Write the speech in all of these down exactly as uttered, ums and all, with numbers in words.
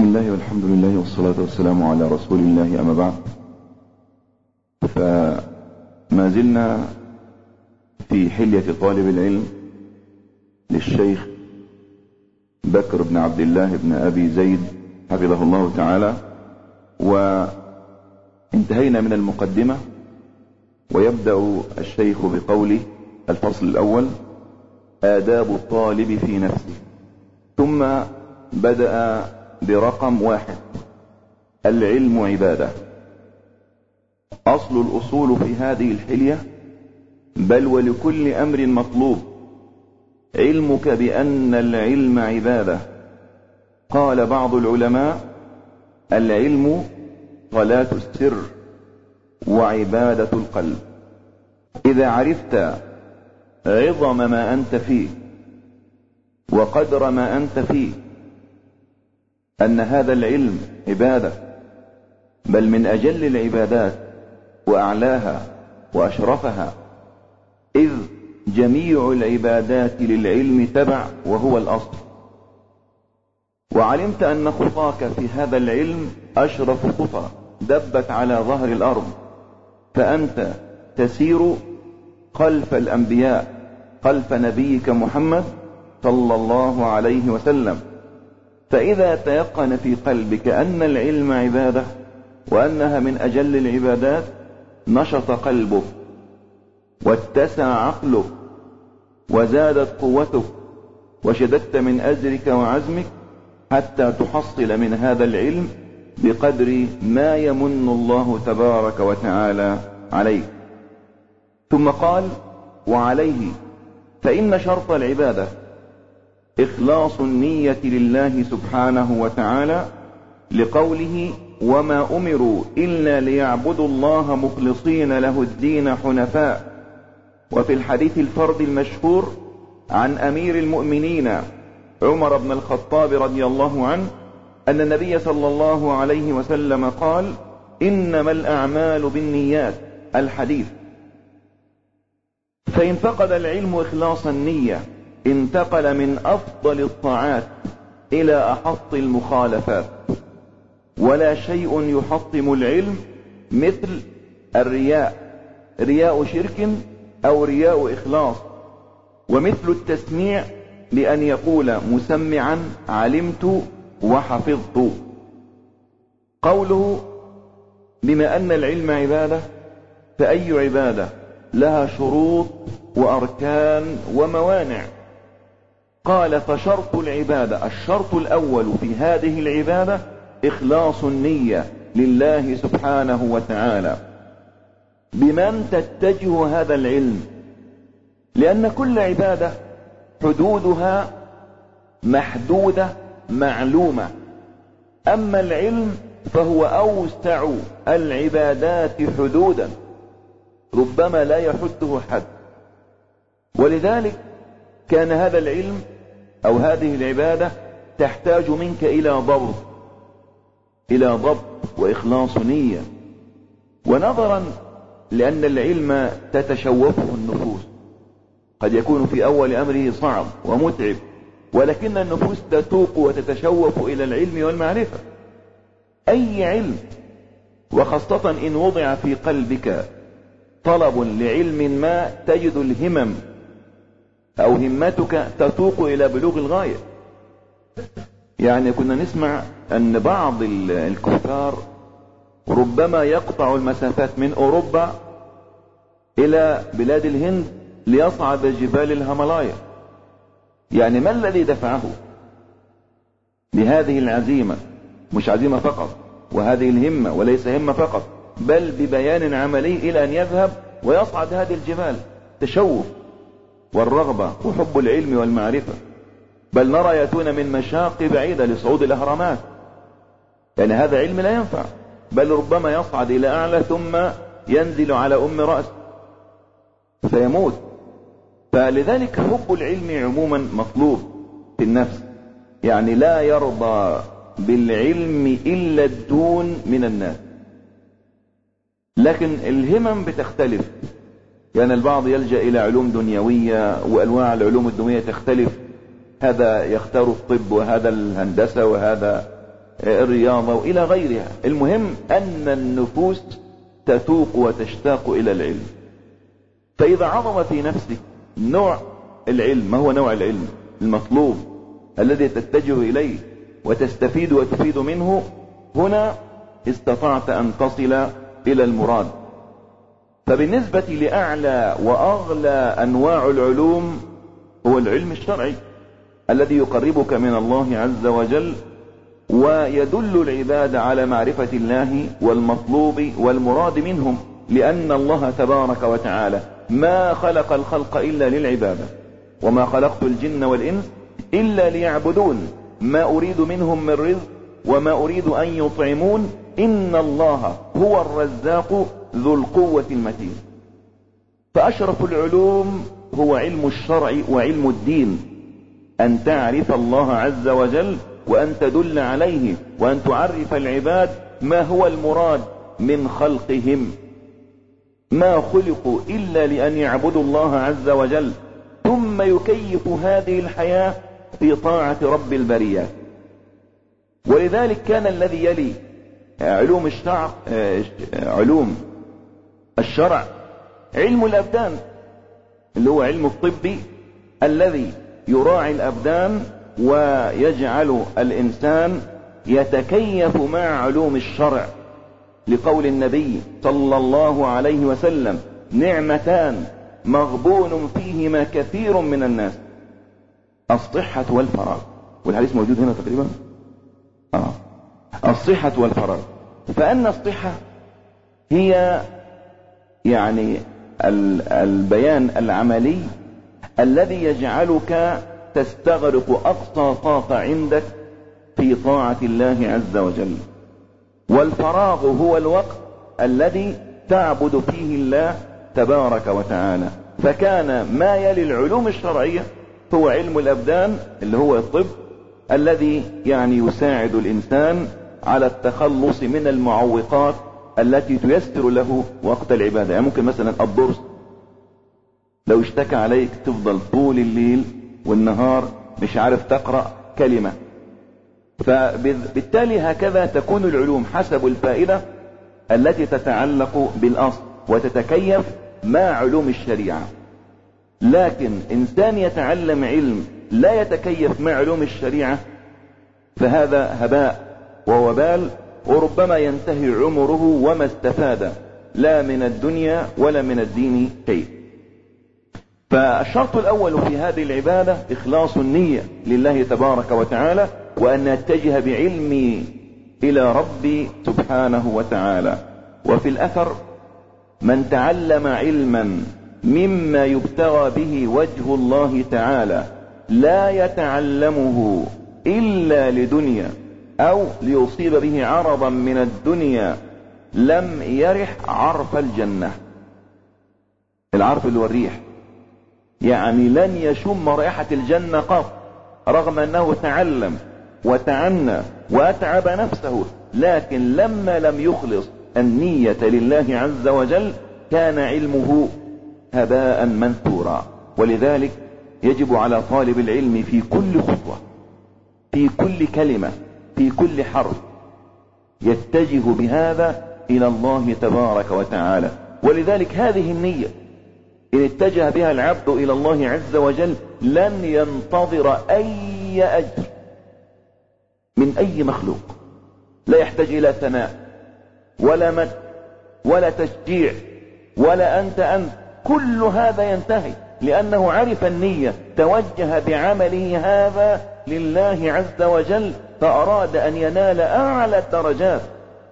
الله والحمد لله والصلاة والسلام على رسول الله، أما بعد. فما زلنا في حلية طالب العلم للشيخ بكر بن عبد الله بن أبي زيد حفظه الله تعالى، وانتهينا من المقدمة، ويبدأ الشيخ بقوله: الفصل الأول: آداب الطالب في نفسه. ثم بدأ برقم واحد: العلم عبادة. أصل الأصول في هذه الحلية: بل ولكل أمر مطلوب علمك بأن العلم عبادة. قال بعض العلماء: العلم صلاة السر وعبادة القلب. إذا عرفت عظم ما أنت فيه وقدر ما أنت فيه، أن هذا العلم عبادة، بل من أجل العبادات وأعلاها وأشرفها، إذ جميع العبادات للعلم تبع وهو الأصل. وعلمت أن خطاك في هذا العلم أشرف خطى دبت على ظهر الأرض، فأنت تسير خلف الأنبياء، خلف نبيك محمد صلى الله عليه وسلم. فإذا تيقن في قلبك أن العلم عبادة وأنها من أجل العبادات، نشط قلبك واتسع عقلك وزادت قوتك وشددت من أجرك وعزمك حتى تحصل من هذا العلم بقدر ما يمن الله تبارك وتعالى عليك. ثم قال: وعليه فإن شرط العبادة إخلاص النية لله سبحانه وتعالى، لقوله: وما أمروا إلا ليعبدوا الله مخلصين له الدين حنفاء. وفي الحديث الفرد المشهور عن أمير المؤمنين عمر بن الخطاب رضي الله عنه أن النبي صلى الله عليه وسلم قال: إنما الأعمال بالنيات. الحديث. فإن فقد العلم إخلاص النية، انتقل من أفضل الطاعات إلى أحط المخالفات. ولا شيء يحطم العلم مثل الرياء، رياء شرك أو رياء إخلاص، ومثل التسميع، لأن يقول مسمعا: علمت وحفظت. قوله: بما أن العلم عبادة، فأي عبادة لها شروط وأركان وموانع. قال: فشرط العبادة، الشرط الأول في هذه العبادة إخلاص النية لله سبحانه وتعالى. بمن تتجه هذا العلم؟ لأن كل عبادة حدودها محدودة معلومة، أما العلم فهو أوسع العبادات حدودا، ربما لا يحده حد. ولذلك كان هذا العلم أو هذه العبادة تحتاج منك إلى ضبط، إلى ضبط وإخلاص نية. ونظرا لأن العلم تتشوفه النفوس، قد يكون في أول أمره صعب ومتعب، ولكن النفوس تتوق وتتشوف إلى العلم والمعرفة. أي علم، وخاصة إن وضع في قلبك طلب لعلم ما، تجد الهمم أو همتك تتوق إلى بلوغ الغاية. يعني كنا نسمع أن بعض الكفار ربما يقطع المسافات من أوروبا إلى بلاد الهند ليصعد جبال الهيمالايا. يعني ما الذي دفعه بهذه العزيمة؟ مش عزيمة فقط وهذه الهمة، وليس همة فقط، بل ببيان عملي إلى أن يذهب ويصعد هذه الجبال. تشوف والرغبة وحب العلم والمعرفة. بل نرى يأتون من مشاق بعيدة لصعود الأهرامات. يعني هذا علم لا ينفع، بل ربما يصعد إلى أعلى ثم ينزل على أم رأس فيموت. فلذلك حب العلم عموما مطلوب في النفس. يعني لا يرضى بالعلم إلا الدون من الناس. لكن الهمم بتختلف، يعني البعض يلجأ إلى علوم دنيوية، وأنواع العلوم الدنيوية تختلف. هذا يختار الطب، وهذا الهندسة، وهذا الرياضة وإلى غيرها. المهم أن النفوس تتوق وتشتاق إلى العلم. فإذا عظم في نفسك نوع العلم، ما هو نوع العلم المطلوب الذي تتجه إليه وتستفيد وتفيد منه، هنا استطعت أن تصل إلى المراد. فبالنسبة لأعلى وأغلى أنواع العلوم هو العلم الشرعي الذي يقربك من الله عز وجل ويدل العباد على معرفة الله والمطلوب والمراد منهم، لأن الله تبارك وتعالى ما خلق الخلق إلا للعبادة، وما خلقت الجن والإنس إلا ليعبدون، ما أريد منهم من رزق وما أريد أن يطعمون، إن الله هو الرزاق ذو القوة المتين. فأشرف العلوم هو علم الشرع وعلم الدين، أن تعرف الله عز وجل وأن تدل عليه وأن تعرف العباد ما هو المراد من خلقهم. ما خلقوا إلا لأن يعبدوا الله عز وجل، ثم يكيف هذه الحياة في طاعة رب البريات. ولذلك كان الذي يلي علوم الشرع علوم الشرع علم الأبدان، اللي هو علم الطب الذي يراعي الأبدان ويجعل الإنسان يتكيف مع علوم الشرع، لقول النبي صلى الله عليه وسلم: نعمتان مغبون فيهما كثير من الناس، الصحة والفراغ. والحديث موجود هنا تقريبا. آه. الصحة والفراغ. فأن الصحة هي يعني البيان العملي الذي يجعلك تستغرق أقصى طاقة عندك في طاعة الله عز وجل. والفراغ هو الوقت الذي تعبد فيه الله تبارك وتعالى. فكان ما يلي العلوم الشرعية هو علم الأبدان اللي هو الطب، الذي يعني يساعد الإنسان على التخلص من المعوقات التي تيسر له وقت العبادة. يعني ممكن مثلا الضرس لو اشتكى عليك تفضل طول الليل والنهار مش عارف تقرأ كلمة. فبالتالي هكذا تكون العلوم حسب الفائدة التي تتعلق بالأصل وتتكيف مع علوم الشريعة. لكن إنسان يتعلم علم لا يتكيف مع علوم الشريعة فهذا هباء ووبال، وربما ينتهي عمره وما استفاد لا من الدنيا ولا من الدين شيء. فالشرط الأول في هذه العبادة إخلاص النية لله تبارك وتعالى، وأن نتجه بعلمي إلى ربي سبحانه وتعالى. وفي الأثر: من تعلم علما مما يبتغى به وجه الله تعالى لا يتعلمه إلا لدنيا أو ليصيب به عرضا من الدنيا لم يرح عرف الجنة. العرف اللي هو الريح، يعني لن يشم رائحة الجنة قط، رغم أنه تعلم وتعنى وأتعب نفسه، لكن لما لم يخلص النية لله عز وجل كان علمه هباء منثورا. ولذلك يجب على طالب العلم في كل خطوة، في كل كلمة، في كل حرف يتجه بهذا إلى الله تبارك وتعالى. ولذلك هذه النية إن اتجه بها العبد إلى الله عز وجل لن ينتظر أي أجر من أي مخلوق، لا يحتاج إلى ثناء ولا مد ولا تشجيع ولا أنت أنت، كل هذا ينتهي لأنه عرف النية، توجه بعمله هذا لله عز وجل، فأراد أن ينال أعلى الدرجات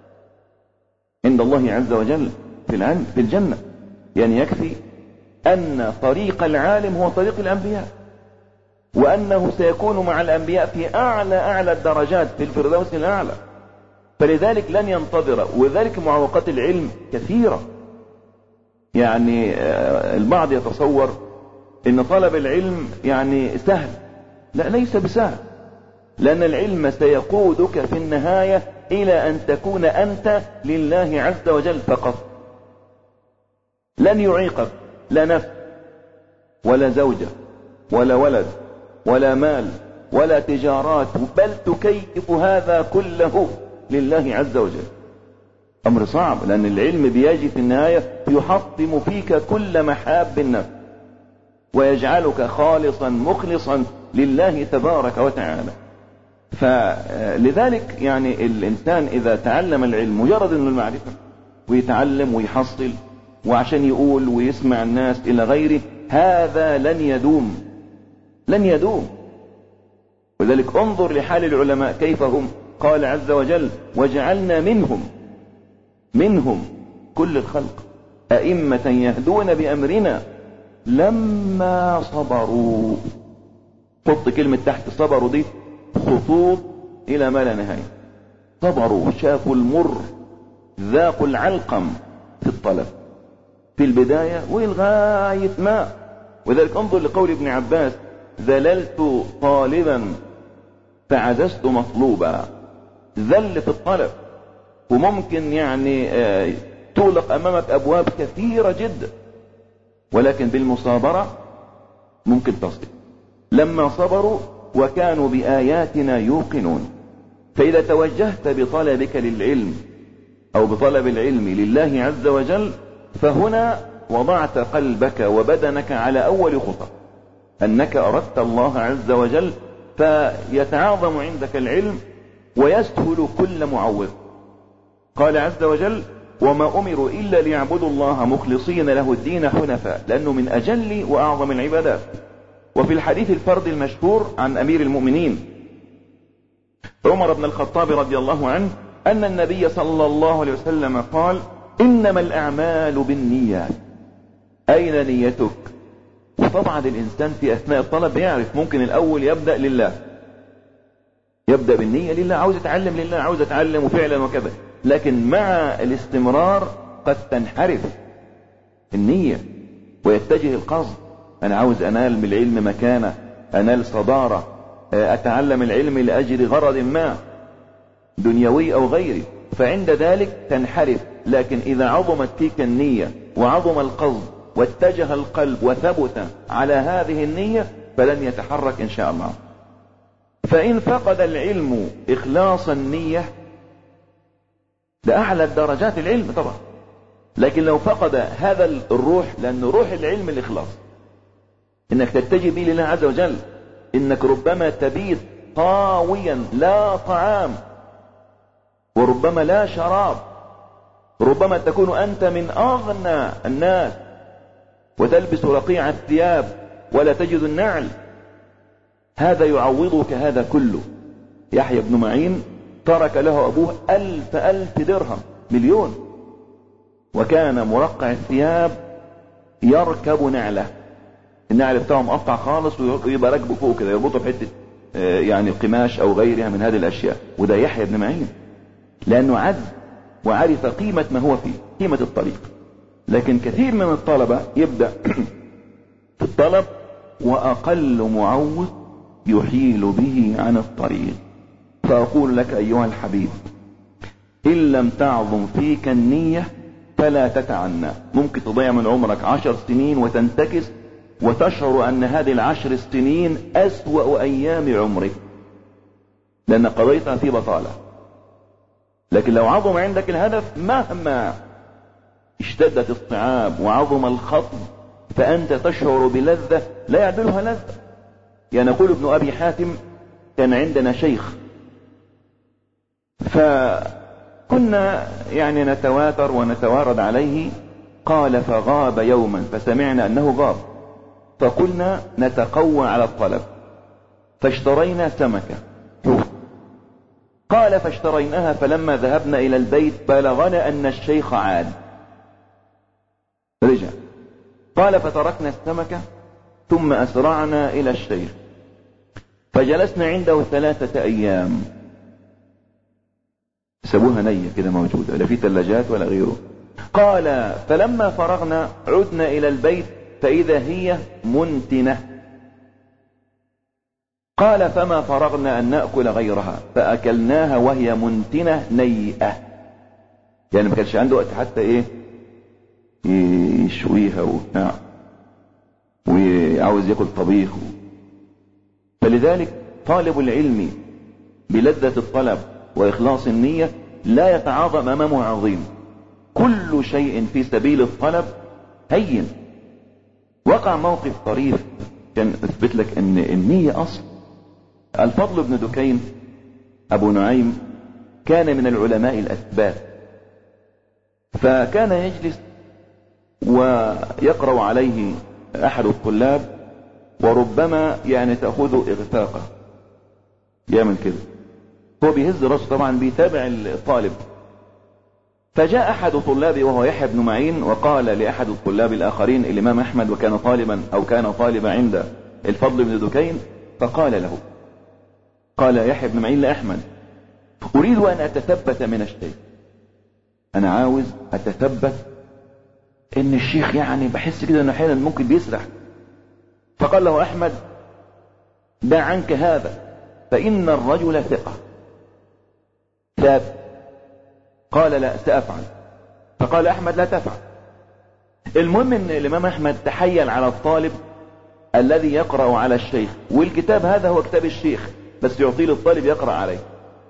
عند الله عز وجل في الجنة. يعني يكفي أن طريق العالم هو طريق الأنبياء، وأنه سيكون مع الأنبياء في أعلى أعلى الدرجات في الفردوس الأعلى. فلذلك لن ينتظر. وذلك معوقات العلم كثيرة. يعني البعض يتصور ان طلب العلم يعني سهل، لا، ليس بسهل، لأن العلم سيقودك في النهاية إلى أن تكون أنت لله عز وجل فقط. لن يعيقك لا نفس ولا زوجة ولا ولد ولا مال ولا تجارات، بل تكيف هذا كله لله عز وجل. أمر صعب، لأن العلم بيجي في النهاية يحطم فيك كل محاب النفس ويجعلك خالصا مخلصا لله تبارك وتعالى. فلذلك يعني الإنسان إذا تعلم العلم مجرد أنه المعرفة ويتعلم ويحصل وعشان يقول ويسمع الناس إلى غيره، هذا لن يدوم لن يدوم. ولذلك انظر لحال العلماء كيف هم. قال عز وجل: وجعلنا منهم منهم كل الخلق أئمة يهدون بأمرنا لما صبروا. حط كلمة تحت صبروا دي خطوط إلى ما لا نهاية. صبروا، شافوا المر، ذاقوا العلقم في الطلب في البداية ولغاية ما. وذلك انظر لقول ابن عباس: ذللت طالبا فعززت مطلوبا. ذل في الطلب، وممكن يعني تغلق أمامك أبواب كثيرة جدا، ولكن بالمصابرة ممكن تصل. لما صبروا وكانوا بآياتنا يوقنون. فإذا توجهت بطلبك للعلم أو بطلب العلم لله عز وجل، فهنا وضعت قلبك وبدنك على أول خطى، أنك أردت الله عز وجل، فيتعاظم عندك العلم ويسهل كل معوض. قال عز وجل: وما أمروا إلا ليعبدوا الله مخلصين له الدين حنفاء، لأنه من أجل وأعظم العبادات. وفي الحديث الفرد المشهور عن أمير المؤمنين عمر بن الخطاب رضي الله عنه أن النبي صلى الله عليه وسلم قال: إنما الأعمال بالنيات. أين نيتك؟ وطبعا الإنسان في أثناء الطلب يعرف، ممكن الأول يبدأ لله، يبدأ بالنية لله، عاوز أتعلم لله، عاوز أتعلم وفعلا وكذا. لكن مع الاستمرار قد تنحرف النية ويتجه القصد. أنا عاوز أنال من العلم مكانة، أنال صدارة، أتعلم العلم لأجل غرض ما دنيوي أو غيري، فعند ذلك تنحرف. لكن إذا عظمت فيك النية وعظم القصد واتجه القلب وثبت على هذه النية، فلن يتحرك إن شاء الله. فإن فقد العلم إخلاص النية، ده أعلى الدرجات العلم طبعا، لكن لو فقد هذا الروح، لأن روح العلم الإخلاص، إنك تتجه به لله عز وجل، إنك ربما تبيت طاويا لا طعام، وربما لا شراب، ربما تكون أنت من أغنى الناس وتلبس رقيع الثياب ولا تجد النعل. هذا يعوضك هذا كله. يحيى بن معين ترك له أبوه ألف ألف درهم، مليون، وكان مرقع الثياب يركب نعله، النعل بتاعه مقطع خالص ويبقى راكبه فوق كده، يربطه بحته يعني قماش أو غيرها من هذه الأشياء. وده يحيى بن معين، لأنه عز وعرف قيمة ما هو فيه، قيمة الطريق. لكن كثير من الطلبة يبدأ في الطلب وأقل معوض يحيل به عن الطريق. فأقول لك أيها الحبيب، إن لم تعظم فيك النية فلا تتعنى. ممكن تضيع من عمرك عشر سنين وتنتكس وتشعر أن هذه العشر السنين أسوأ أيام عمرك، لأن قضيتها في بطالة. لكن لو عظم عندك الهدف، مهما اشتدت الصعاب وعظم الخطب، فأنت تشعر بلذة لا يعدلها لذة. يعني يقول ابن أبي حاتم: كان عندنا شيخ، فكنا يعني نتواتر ونتوارد عليه. قال: فغاب يوما فسمعنا أنه غاب، فقلنا نتقوى على الطلب فاشترينا سمكة. قال: فاشتريناها، فلما ذهبنا إلى البيت بلغنا أن الشيخ عاد رجع. قال: فتركنا السمكة ثم أسرعنا إلى الشيخ، فجلسنا عنده ثلاثة أيام. سبوها نية كده موجودة، لا في ثلاجات ولا غيره. قال: فلما فرغنا عدنا إلى البيت فإذا هي منتنة. قال: فما فرغنا أن نأكل غيرها فأكلناها وهي منتنة نيئة. يعني ما كانش عنده وقت حتى إيه يشويها وبتاع، وعاوز ياكل طبيخ. فلذلك طالب العلم بلذة الطلب وإخلاص النية لا يتعاظم أمامه عظيم. كل شيء في سبيل الطلب هين. وقع موقف طريف كان اثبت لك ان النية اصل. الفضل بن دكين ابو نعيم كان من العلماء الاثبات، فكان يجلس ويقرأ عليه احد الطلاب وربما يعني تأخذه اغفاقه، يعمل كده هو بيهز راسه طبعا بيتابع الطالب. فجاء احد طلابه وهو يحيى بن معين وقال لاحد الطلاب الاخرين الامام احمد وكان طالبا او كان طالبا عند الفضل بن دكين، فقال له، قال يحيى بن معين لاحمد: اريد ان اتثبت من الشيخ، انا عاوز اتثبت ان الشيخ يعني بحس كده انه احيانا ممكن بيسرح. فقال له احمد: دع عنك هذا فان الرجل ثقة ثابت. قال: لا سأفعل. فقال احمد: لا تفعل. المهم ان الامام احمد تحيل على الطالب الذي يقرأ على الشيخ، والكتاب هذا هو كتاب الشيخ بس يعطيه للطالب يقرأ عليه.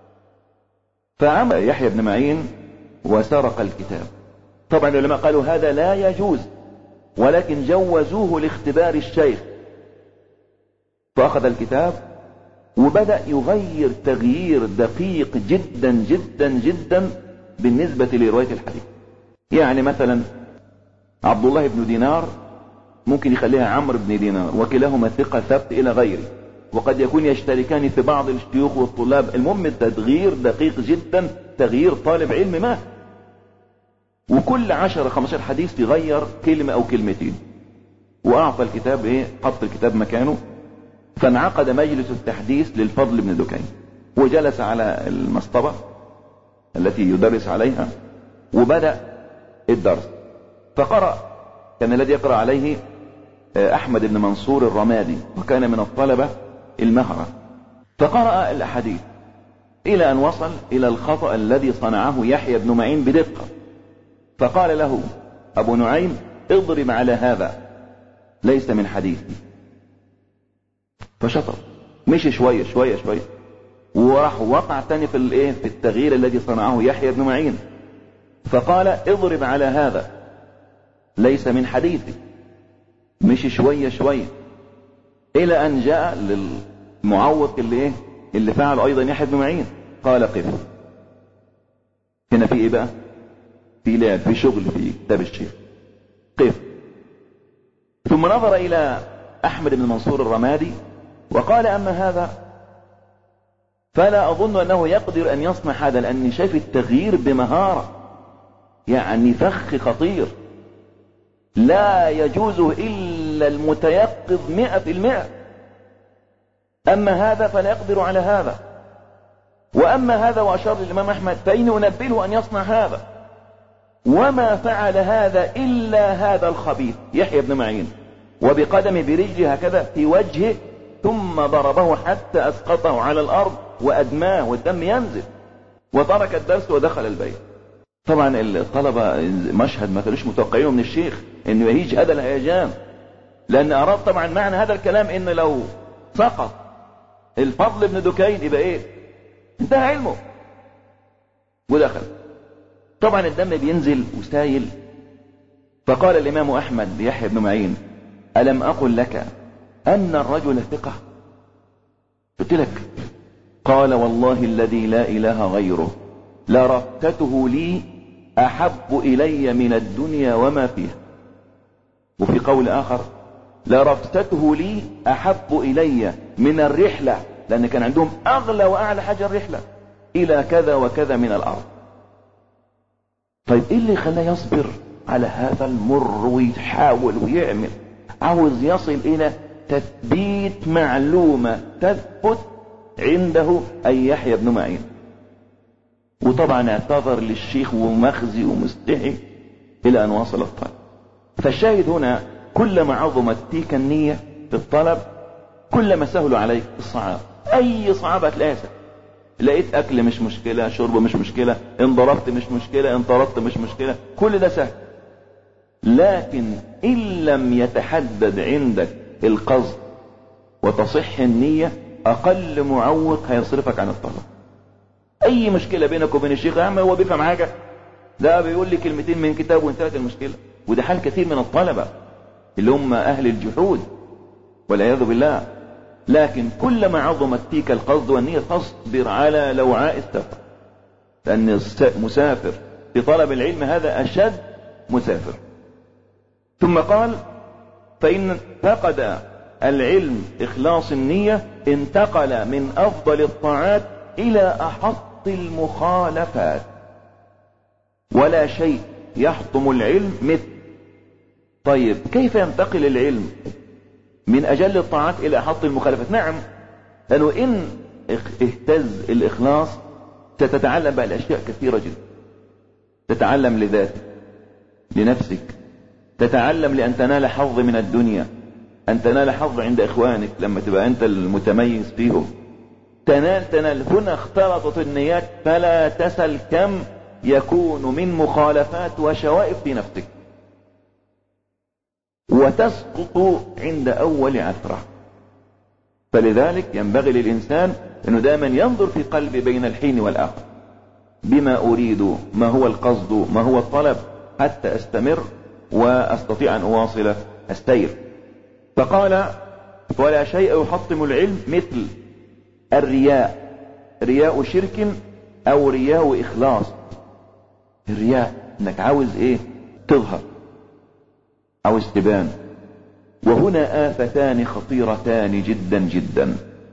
فعمل يحيى بن معين وسرق الكتاب. طبعا العلماء قالوا هذا لا يجوز، ولكن جوزوه لاختبار الشيخ. فأخذ الكتاب وبدأ يغير تغيير دقيق جدا جدا جدا بالنسبة لرواية الحديث. يعني مثلا عبد الله بن دينار ممكن يخليها عمرو بن دينار، وكلاهما ثقة ثبت إلى غيره، وقد يكون يشتركان في بعض الشيوخ والطلاب. المهم التغيير دقيق جدا، تغيير طالب علم ما، وكل عشرة خمسة حديث يغير كلمة أو كلمتين. وأعطى الكتاب إيه، حط الكتاب مكانه. فانعقد مجلس التحديث للفضل بن دكين، وجلس على المصطبة التي يدرس عليها وبدأ الدرس. فقرأ، كان الذي يقرأ عليه أحمد بن منصور الرمادي، وكان من الطلبة المهرة. فقرأ الأحاديث إلى أن وصل إلى الخطأ الذي صنعه يحيى بن معين بدقة. فقال له أبو نعيم: اضرب على هذا، ليس من حديثي. فشطر، مشي شوية شوية شوية، وراح وقع تاني في الايه في التغيير الذي صنعه يحيى بن معين. فقال: اضرب على هذا، ليس من حديثي. مشي شوية شوية الى ان جاء للمعوق اللي ايه اللي فعله ايضا يحيى بن معين. قال: قف. هنا في ايه بقى؟ في لعب، في شغل في كتاب الشيخ. قف. ثم نظر الى احمد بن منصور الرمادي وقال: اما هذا فلا اظن انه يقدر ان يصنع هذا، لاني شايف التغيير بمهارة، يعني فخ خطير لا يجوزه الا المتيقظ مئة في المئة. اما هذا فلا يقدر على هذا، واما هذا، واشار للامام احمد، فاني انبهه ان يصنع هذا، وما فعل هذا الا هذا الخبيث يحيى بن معين. وبقدم برجله هكذا في وجهه، ثم ضربه حتى اسقطه على الارض وادماه والدم ينزل، وترك الدرس ودخل البيت. طبعا الطلبة مشهد ما كانوش متوقعينه من الشيخ، انه يهيج هذا الهيجان، لان اراد طبعا معنى هذا الكلام ان لو سقط الفضل بن دكين يبقى ايه، انتهى علمه. ودخل طبعا الدم بينزل وسايل. فقال الامام احمد ليحيى بن معين: الم اقل لك ان الرجل ثقة؟ قلت لك. قال: والله الذي لا اله غيره لربطته لي احب الي من الدنيا وما فيها. وفي قول اخر: لربطته لي احب الي من الرحلة، لان كان عندهم اغلى واعلى حاجة الرحلة الى كذا وكذا من الارض. طيب ايه اللي خلاه يصبر على هذا المر ويحاول ويعمل؟ عاوز يصل الى تثبيت معلومة تثبت عنده اي يحيى بن معين. وطبعا اعتذر للشيخ ومخزي ومستحي الى ان وصل الطلب. فالشاهد هنا، كلما عظمت تلك النية في الطلب كلما سهل عليك الصعاب. اي صعاب تلاقيها سهل. لقيت اكل مش مشكلة، شرب مش مشكلة، انضربت مش مشكلة، انطردت مش مشكلة، كل ده سهل. لكن ان لم يتحدد عندك القصد وتصح النية اقل معوق هيصرفك عن الطلب. اي مشكلة بينك وبين الشيخ، يا عم هو بيفهم حاجة، ده بيقول لي كلمتين من كتاب وانتهت المشكلة. وده حال كثير من الطلبة اللي هم اهل الجحود والعياذ بالله. لكن كلما عظمت فيك القصد والنية فاصبر على لوعاء السفر، لان مسافر في طلب العلم هذا اشد مسافر. ثم قال فإن فقد العلم إخلاص النية انتقل من أفضل الطاعات إلى أحط المخالفات، ولا شيء يحطم العلم مثل. طيب كيف ينتقل العلم من أجل الطاعات إلى أحط المخالفات؟ نعم، لأنه إن اهتز الإخلاص ستتعلم بقى الأشياء كثيرة جدا. تتعلم لذاتك، لنفسك، تتعلم لأن تنال حظ من الدنيا، أن تنال حظ عند إخوانك لما تبقى أنت المتميز فيهم. تنال تنال هنا اختلطت النيات، فلا تسل كم يكون من مخالفات وشوائب في نفسك، وتسقط عند أول عثرة. فلذلك ينبغي للإنسان أنه دائما ينظر في قلبه بين الحين والآخر، بما أريد، ما هو القصد، ما هو الطلب، حتى أستمر وأستطيع أن أواصل السير. فقال ولا شيء يحطم العلم مثل الرياء، رياء شرك أو رياء إخلاص. الرياء انك عاوز ايه؟ تظهر، عاوز تبان. وهنا آفتان خطيرتان جدا جدا،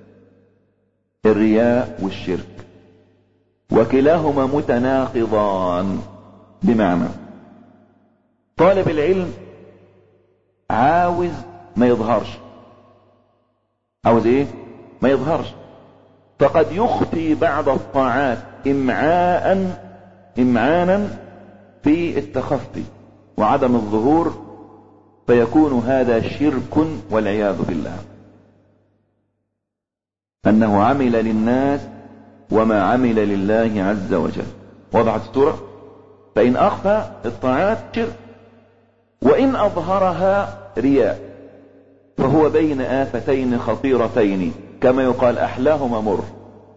الرياء والشرك، وكلاهما متناقضان. بمعنى طالب العلم عاوز ما يظهرش، عاوز ايه؟ ما يظهرش. فقد يخفي بعض الطاعات امعاء امعانا في التخفي وعدم الظهور، فيكون هذا شرك والعياذ بالله، انه عمل للناس وما عمل لله عز وجل. وضعت الصورة. فإن أخفى الطاعات شرك، وإن أظهرها رياء، فهو بين آفتين خطيرتين كما يقال أحلاهما مر.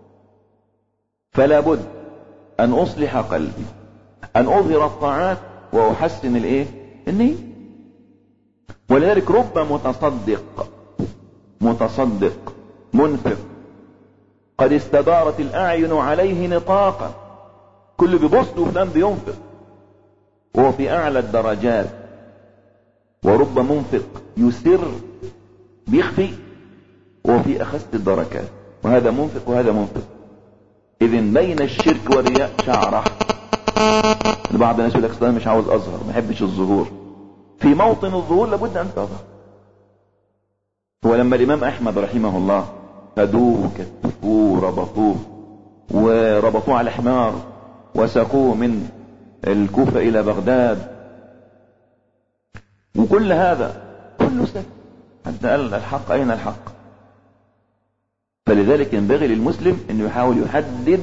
فلا بد أن أصلح قلبي، أن أظهر الطاعات وأحسن الإيه؟ النية. ولذلك رب متصدق متصدق منفق قد استدارت الأعين عليه نطاقا، كل بيبص وفلان بينفق وهو في أعلى الدرجات. ورب منفق يسر بيخفي وهو في أخس الدركات، وهذا منفق وهذا منفق. إذن بين الشرك والرياء شعرة. بعض الناس يقول لك أنا مش عاوز أظهر، ما يحبش الظهور. في موطن الظهور لابد أن تظهر. هو لما الإمام أحمد رحمه الله خدوه كتفوه ربطوه وربطوه على حمار وساقوه من الكوفة إلى بغداد، وكل هذا كله سكت حتى قال الحق أين الحق. فلذلك ينبغي للمسلم أن يحاول يحدد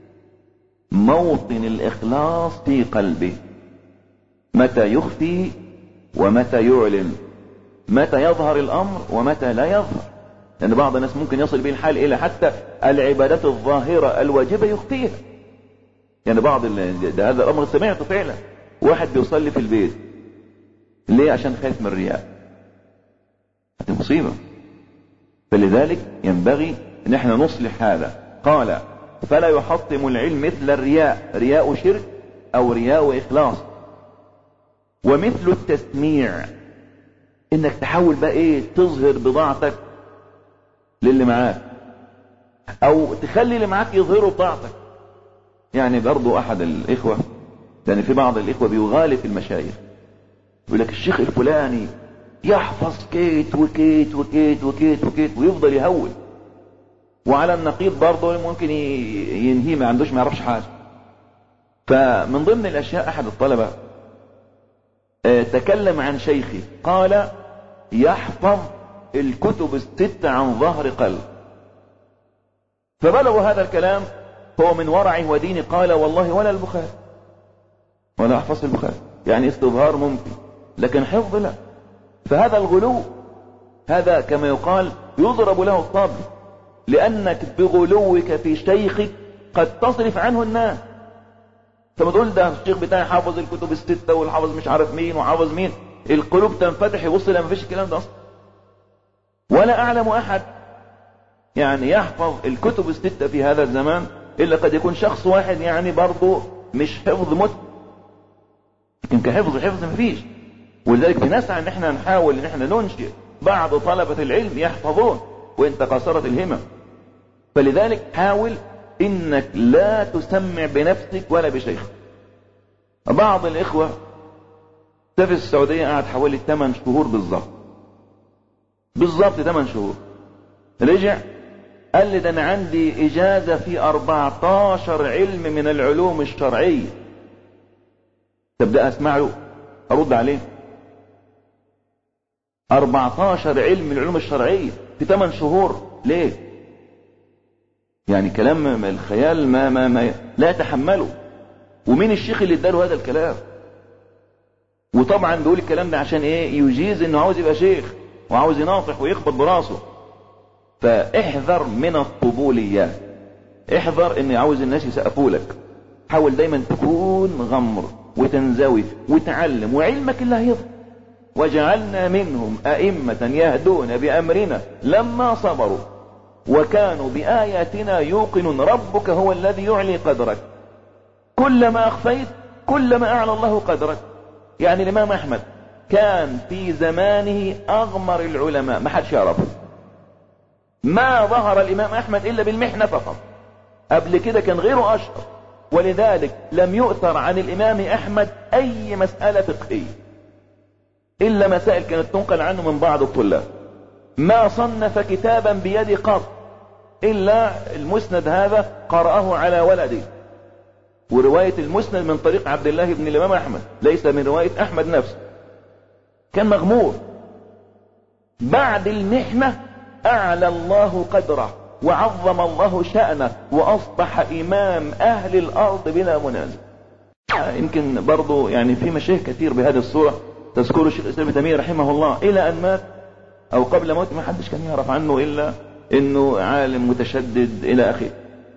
موطن الإخلاص في قلبه، متى يخفي ومتى يعلن، متى يظهر الأمر ومتى لا يظهر. لأن بعض الناس ممكن يصل به الحال إلى حتى العبادات الظاهرة الواجبة يخفيها. يعني بعض ده هذا الأمر سمعته فعلا، واحد بيصلي في البيت ليه؟ عشان خايف من الرياء. هذه مصيبة. فلذلك ينبغي ان احنا نصلح هذا. قال فلا يحطم العلم مثل الرياء، رياء شرك او رياء اخلاص. ومثل التسميع، انك تحاول بقى ايه؟ تظهر بضاعتك للي معاك، او تخلي اللي معاك يظهروا بضاعتك. يعني برضو احد الاخوة، يعني في بعض الاخوة بيغالي في المشايخ، يقول لك الشيخ الفلاني يحفظ كيت وكيت وكيت وكيت وكيت ويفضل يهول، وعلى النقيض برضه ممكن ينهي ما عندوش، ما يعرفش حاجة. فمن ضمن الاشياء احد الطلبة تكلم عن شيخي، قال يحفظ الكتب الستة عن ظهر قلب. فبلغوا هذا الكلام، هو من ورعه ودينه قال والله ولا البخاري ولا احفظ البخاري. يعني استظهار ممكن لكن حفظ لا. فهذا الغلو هذا كما يقال يضرب له الطبل. لأنك بغلوك في شيخك قد تصرف عنه الناس. فما تقول ده الشيخ بتاعي حافظ الكتب الستة والحافظ مش عارف مين وحافظ مين، القلوب تنفتح يبص لما فيش الكلام ده أصلا. ولا أعلم أحد يعني يحفظ الكتب الستة في هذا الزمان إلا قد يكون شخص واحد يعني برضه مش حفظ مت، يمكن حفظ حفظ مفيش. ولذلك بنسعى ان احنا نحاول ان احنا ننشئ بعض طلبة العلم يحفظون وانت قصرت الهمم. فلذلك حاول انك لا تسمع بنفسك ولا بشيخ. بعض الاخوة في السعودية قعد حوالي ثمان شهور بالضبط بالضبط ثمان شهور، رجع قال لي ده انا عندي اجازة في أربعتاشر علم من العلوم الشرعية. تبدأ اسمع له ارد عليه. أربعتاشر علم من العلوم الشرعية في ثمان شهور، ليه؟ يعني كلام الخيال ما ما ما لا يتحمله. ومين الشيخ اللي اداله هذا الكلام؟ وطبعا بيقول الكلام ده عشان ايه؟ يجيز انه عاوز يبقى شيخ وعاوز يناطح ويخبط براسه. فاحذر من الطبوليات، احذر ان عاوز الناس يسقفوا لك. حاول دايما تكون غمر وتنزوي وتعلم، وعلمك اللي هيظهر. وجعلنا منهم أئمة يهدون بأمرنا لما صبروا وكانوا بآياتنا يوقنون. ربك هو الذي يعلي قدرك، كلما أخفيت كلما أعلى الله قدرك. يعني الإمام أحمد كان في زمانه أغمر العلماء، ما حدش يعرفه. ما ظهر الإمام أحمد إلا بالمحنة فقط، قبل كده كان غيره أشهر. ولذلك لم يؤثر عن الإمام أحمد أي مسألة فقهية إلا مسائل كانت تنقل عنه من بعض الطلاب. ما صنف كتابا بيد قط إلا المسند هذا قرأه على ولده، ورواية المسند من طريق عبد الله بن الإمام أحمد ليس من رواية أحمد نفسه. كان مغمور. بعد المحنة أعلى الله قدره وعظم الله شأنه وأصبح إمام أهل الأرض بلا منازع. يمكن برضو يعني في مشايخ كثير بهذه الصورة تذكر الشيخ الإسلام ابن تيمية رحمه الله إلى أن مات أو قبل موته ما حدش كان يعرف عنه إلا إنه عالم متشدد إلى آخره.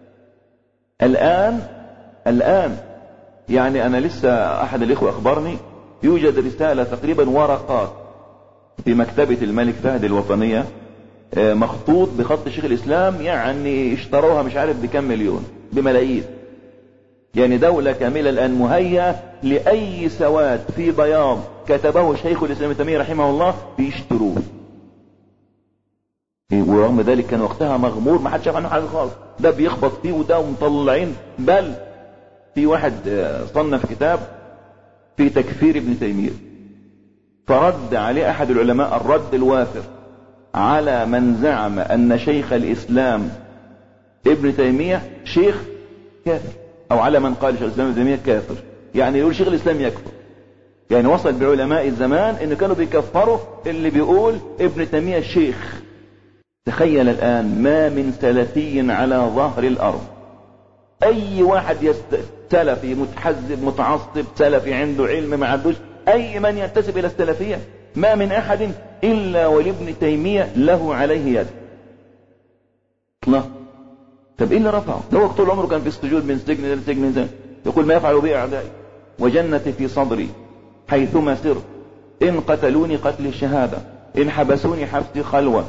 الآن الآن يعني أنا لسه أحد الإخوة أخبرني يوجد رسالة تقريبا ورقات في مكتبة الملك فهد الوطنية مخطوط بخط شيخ الإسلام، يعني اشتروها مش عارف بكم مليون، بملايين. يعني دولة كاملة الآن مهيئة لأي سواد في بياض كتبه شيخ الإسلام ابن تيمية رحمه الله بيشتروه. ورغم ذلك كان وقتها مغمور، ما حدش شاف عنه حاجة خالص، ده بيخبط فيه وده مطلعين. بل في واحد صنف كتاب في تكفير ابن تيمية، فرد عليه أحد العلماء الرد الوافر على من زعم أن شيخ الإسلام ابن تيمية شيخ كافر، أو على من قال شيخ الإسلام ابن تيمية كافر. يعني يقول شيخ الإسلام يكفر. يعني وصل بعلماء الزمان إن كانوا بيكفروا اللي بيقول ابن تيمية شيخ. تخيل الآن ما من سلفي على ظهر الأرض، أي واحد يست... سلفي متحزب متعصب سلفي عنده علم ما عندوش، أي من ينتسب إلى السلفية ما من أحد إلا ولابن تيمية له عليه يد. لا طب إيه اللي رفعه؟ لو طول عمره كان في السجود من سجن إلى سجن، يقول ما يفعل بي أعدائي وجنتي في صدري حيثما سرت، إن قتلوني قتل الشهادة، إن حبسوني حبسي خلوة،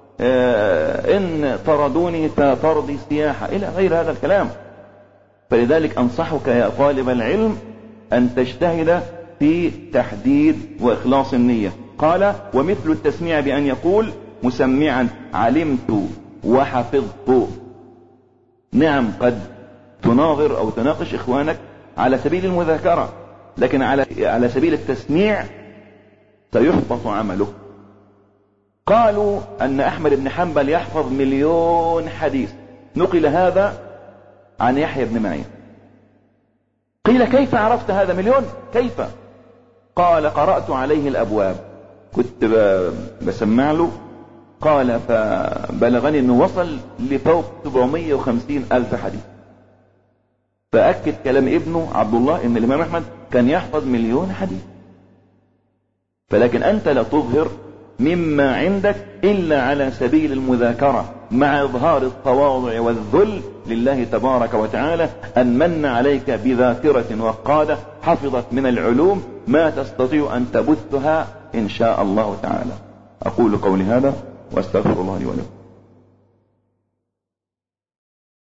إن طردوني فطردي سياحة، إلى غير هذا الكلام. فلذلك أنصحك يا طالب العلم أن تجتهد في تحديد وإخلاص النية. قال ومثل التسميع بأن يقول مسمعا علمت وحفظت. نعم قد تناظر أو تناقش إخوانك على سبيل المذاكرة، لكن على على سبيل التسميع سيحبط عمله. قالوا أن أحمد بن حنبل يحفظ مليون حديث، نقل هذا عن يحيى بن معين. قيل كيف عرفت هذا مليون؟ كيف؟ قال قرأت عليه الأبواب، كنت بسمع له. قال فبلغني أنه وصل لفوق سبعمائة وخمسين ألف حديث. فأكد كلام ابنه عبد الله أن الإمام أحمد كان يحفظ مليون حديث. فلكن أنت لا تظهر مما عندك إلا على سبيل المذاكرة، مع إظهار التواضع والذل لله تبارك وتعالى أن من عليك بذاكرة وقادة حفظت من العلوم ما تستطيع أن تبثها إن شاء الله تعالى. أقول قولي هذا واستغفر الله لي ولكم.